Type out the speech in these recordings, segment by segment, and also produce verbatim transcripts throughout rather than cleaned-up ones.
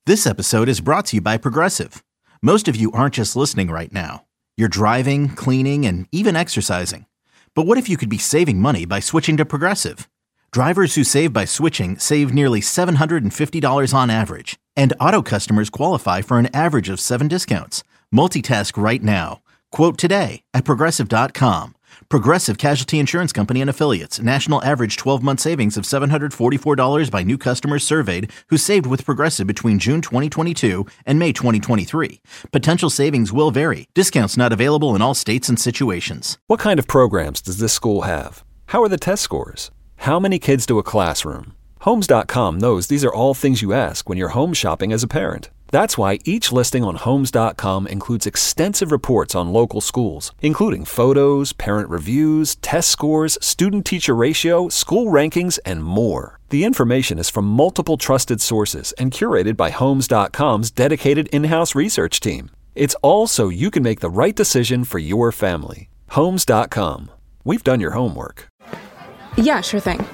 This episode is brought to you by Progressive. Most of you aren't just listening right now. You're driving, cleaning, and even exercising. But what if you could be saving money by switching to Progressive? Drivers who save by switching save nearly seven hundred fifty dollars on average. And auto customers qualify for an average of seven discounts. Multitask right now. Quote today at Progressive dot com. Progressive Casualty Insurance Company and Affiliates. National average twelve-month savings of seven hundred forty-four dollars by new customers surveyed who saved with Progressive between June twenty twenty-two and May twenty twenty-three. Potential savings will vary. Discounts not available in all states and situations. What kind of programs does this school have? How are the test scores? How many kids do a classroom? Homes dot com knows these are all things you ask when you're home shopping as a parent. That's why each listing on Homes dot com includes extensive reports on local schools, including photos, parent reviews, test scores, student-teacher ratio, school rankings, and more. The information is from multiple trusted sources and curated by Homes dot com's dedicated in-house research team. It's all so you can make the right decision for your family. Homes dot com. We've done your homework. Yeah, sure thing.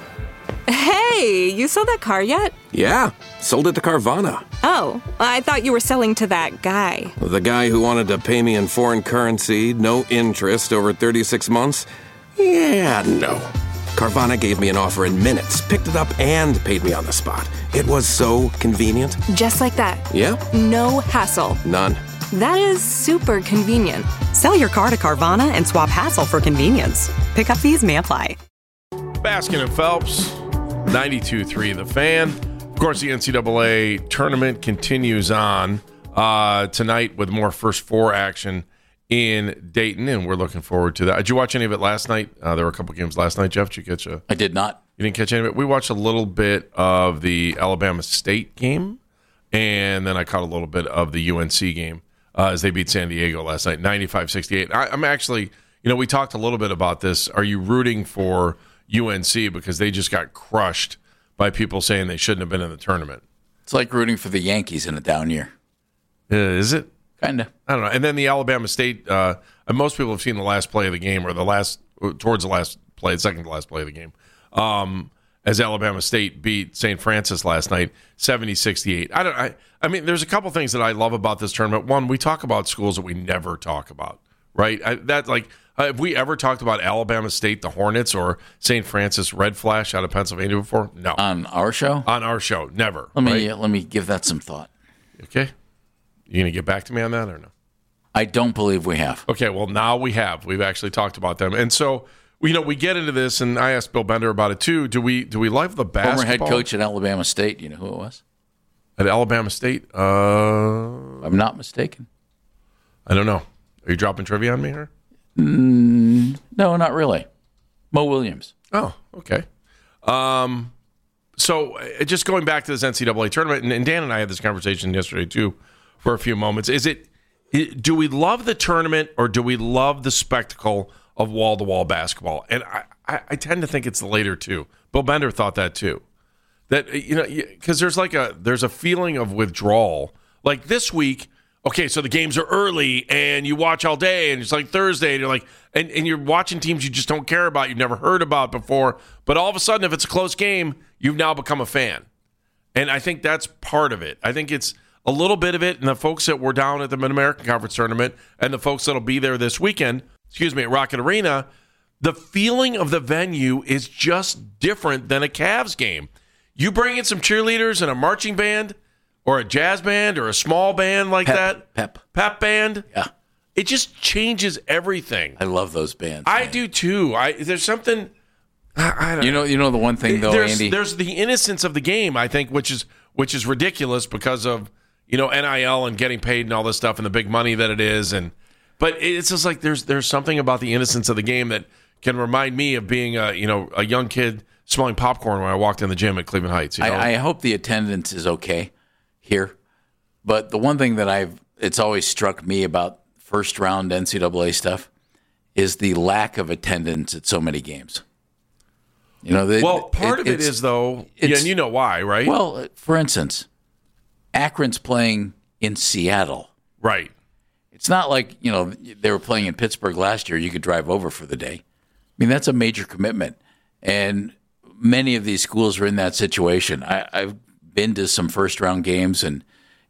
Hey, you sold that car yet? Yeah, sold it to Carvana. Oh, I thought you were selling to that guy. The guy who wanted to pay me in foreign currency, no interest, over thirty-six months? Yeah, no. Carvana gave me an offer in minutes, picked it up, and paid me on the spot. It was so convenient. Just like that. Yep. No hassle. None. That is super convenient. Sell your car to Carvana and swap hassle for convenience. Pickup fees may apply. Baskin and Phelps, ninety-two point three The Fan. Of course, the N C double A tournament continues on uh, tonight with more first four action in Dayton, and we're looking forward to that. Did you watch any of it last night? Uh, there were a couple games last night, Jeff. Did you catch a? I did not. You didn't catch any of it? We watched a little bit of the Alabama State game, and then I caught a little bit of the U N C game uh, as they beat San Diego last night, ninety-five sixty-eight. I, I'm actually, you know, we talked a little bit about this. Are you rooting for U N C because they just got crushed by people saying they shouldn't have been in the tournament? It's like rooting for the Yankees in a down year. Uh, is it? Kind of. I don't know. And then the Alabama State, uh, and most people have seen the last play of the game or the last, towards the last play, second to last play of the game, um, as Alabama State beat Saint Francis last night, seventy sixty-eight. I don't. I, I mean, there's a couple things that I love about this tournament. One, we talk about schools that we never talk about, right? I, that like, Uh, have we ever talked about Alabama State, the Hornets, or Saint Francis Red Flash out of Pennsylvania before? No. On our show? On our show, never. Let me right? uh, let me give that some thought. Okay. You going to get back to me on that or no? I don't believe we have. Okay, well, now we have. We've actually talked about them. And so, you know, we get into this, and I asked Bill Bender about it too. Do we do we love the basketball? Former head coach at Alabama State, you know who it was? At Alabama State? Uh, I'm not mistaken. I don't know. Are you dropping trivia on me here? Mm, no, not really. Mo Williams. Oh, okay. Um, so uh, just going back to this N C double A tournament, and, and Dan and I had this conversation yesterday too for a few moments. Is it, it do we love the tournament or do we love the spectacle of wall-to-wall basketball? And I, I, I tend to think it's the later two. Bill Bender thought that too. That, you know, because there's like a there's a feeling of withdrawal. Like this week, okay, so the games are early, and you watch all day, and it's like Thursday, and you're like, and, and you're watching teams you just don't care about, you've never heard about before, but all of a sudden, if it's a close game, you've now become a fan. And I think that's part of it. I think it's a little bit of it, and the folks that were down at the Mid-American Conference Tournament, and the folks that'll be there this weekend, excuse me, at Rocket Arena, the feeling of the venue is just different than a Cavs game. You bring in some cheerleaders and a marching band, or a jazz band, or a small band like Pep, that. Pep. Pep band. Yeah. It just changes everything. I love those bands. I man. do too. I There's something... I, I don't You know, you know the one thing though, there's, Andy. There's the innocence of the game, I think, which is which is ridiculous because of, you know, N I L and getting paid and all this stuff and the big money that it is. And but it's just like there's there's something about the innocence of the game that can remind me of being a you know a young kid smelling popcorn when I walked in the gym at Cleveland Heights. You know? I, I hope the attendance is okay here, but the one thing that I've it's always struck me about first round N C double A stuff is the lack of attendance at so many games. You know, the, well, part it, of it is though, yeah, and you know why, right? Well, for instance, Akron's playing in Seattle, right? It's not like you know they were playing in Pittsburgh last year. You could drive over for the day. I mean, that's a major commitment, and many of these schools are in that situation. I, I've been to some first round games, and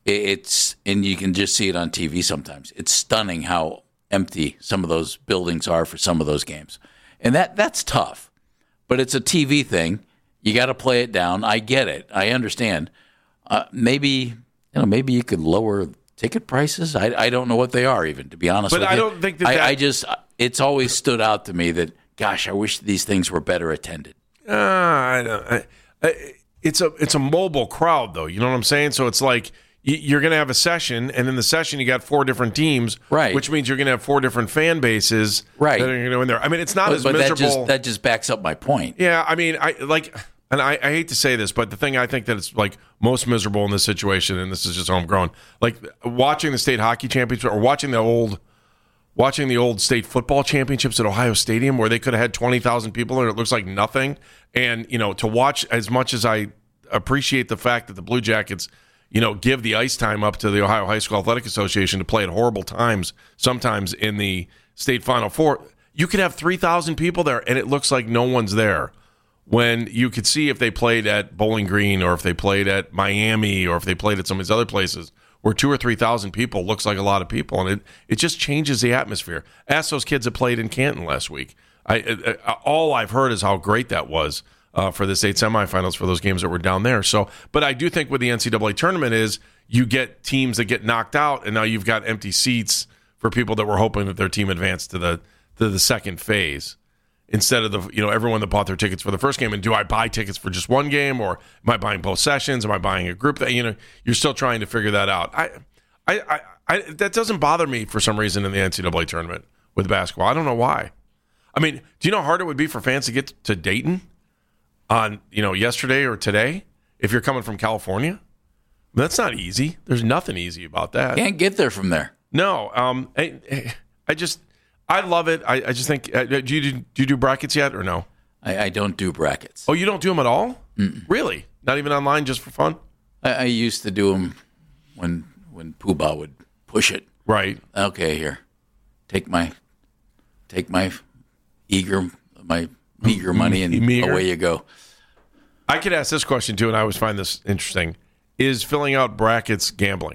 it's and you can just see it on T V sometimes. It's stunning how empty some of those buildings are for some of those games, and that that's tough. But it's a T V thing. You got to play it down. I get it. I understand. Uh, maybe you know, maybe you could lower ticket prices. I I don't know what they are even, to be honest. But with I you. don't think that, I, that I just it's always stood out to me that gosh, I wish these things were better attended. Uh, I don't. I, I, it's a it's a mobile crowd though. You know what I'm saying? So it's like you're going to have a session, and in the session you got four different teams, right? Which means you're going to have four different fan bases, right? That are going to go in there. I mean, it's not but, as but miserable. That just, that just backs up my point. Yeah, I mean, I like, and I, I hate to say this, but the thing I think that it's like most miserable in this situation, and this is just homegrown, like watching the state hockey championship or watching the old, watching the old state football championships at Ohio Stadium, where they could have had twenty thousand people and it looks like nothing. And you know, to watch, as much as I appreciate the fact that the Blue Jackets, you know, give the ice time up to the Ohio High School Athletic Association to play at horrible times, sometimes in the state Final Four, you could have three thousand people there, and it looks like no one's there. When you could see if they played at Bowling Green or if they played at Miami or if they played at some of these other places where two or three thousand people looks like a lot of people, and it, it just changes the atmosphere. Ask those kids that played in Canton last week. I, I all I've heard is how great that was. Uh, for the state semifinals for those games that were down there. So, but I do think with the N C double A tournament is you get teams that get knocked out, and now you've got empty seats for people that were hoping that their team advanced to the to the second phase instead of the you know everyone that bought their tickets for the first game. And do I buy tickets for just one game, or am I buying both sessions? Am I buying a group? That you know you're still trying to figure that out. I, I, I, I that doesn't bother me for some reason in the N C double A tournament with basketball. I don't know why. I mean, do you know how hard it would be for fans to get to Dayton on, you know, yesterday or today, if you're coming from California? That's not easy. There's nothing easy about that. Can't get there from there. No. Um, I, I just, I love it. I, I just think, uh, do, you, do you do brackets yet or no? I, I don't do brackets. Oh, you don't do them at all? Mm-mm. Really? Not even online, just for fun? I, I used to do them when when Poobah would push it. Right. Okay, here, take my, take my eager, my meager money, and meager. Away you go. I could ask this question too, and I always find this interesting. Is filling out brackets gambling?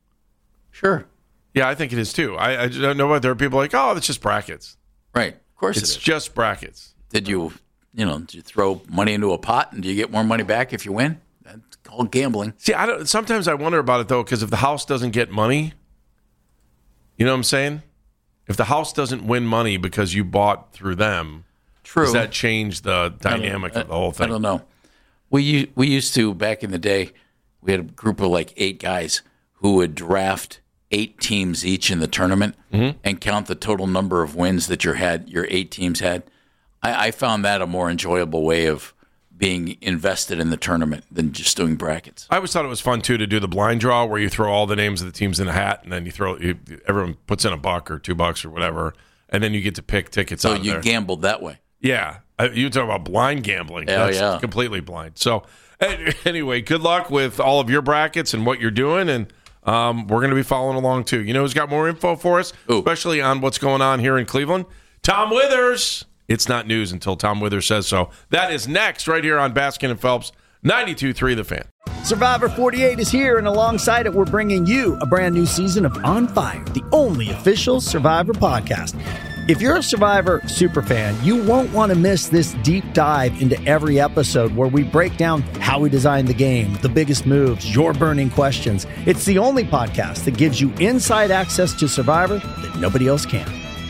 Sure. Yeah, I think it is too. I, I don't know, but there are people like, oh, it's just brackets. Right. Of course it's it is. just brackets. Did you, you know, did you throw money into a pot, and do you get more money back if you win? That's called gambling. See, I don't. Sometimes I wonder about it though, because if the house doesn't get money, you know what I'm saying? If the house doesn't win money because you bought through them, True. does that change the dynamic of the whole thing? I don't know. We we used to, back in the day, we had a group of like eight guys who would draft eight teams each in the tournament mm-hmm. and count the total number of wins that your had your eight teams had. I, I found that a more enjoyable way of being invested in the tournament than just doing brackets. I always thought it was fun too to do the blind draw where you throw all the names of the teams in a hat, and then you throw you, everyone puts in a buck or two bucks or whatever, and then you get to pick tickets. So out of you there. gambled that way. Yeah, you talk about blind gambling. Oh, That's yeah. completely blind. So anyway, good luck with all of your brackets and what you're doing, and um, we're going to be following along too. You know who's got more info for us, Ooh. especially on what's going on here in Cleveland? Tom Withers. It's not news until Tom Withers says so. That is next right here on Baskin and Phelps, ninety-two point three The Fan. Survivor forty-eight is here, and alongside it, we're bringing you a brand new season of On Fire, the only official Survivor podcast. If you're a Survivor superfan, you won't want to miss this deep dive into every episode where we break down how we designed the game, the biggest moves, your burning questions. It's the only podcast that gives you inside access to Survivor that nobody else can.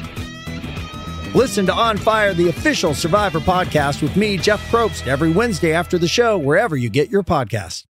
Listen to On Fire, the official Survivor podcast with me, Jeff Probst, every Wednesday after the show, wherever you get your podcasts.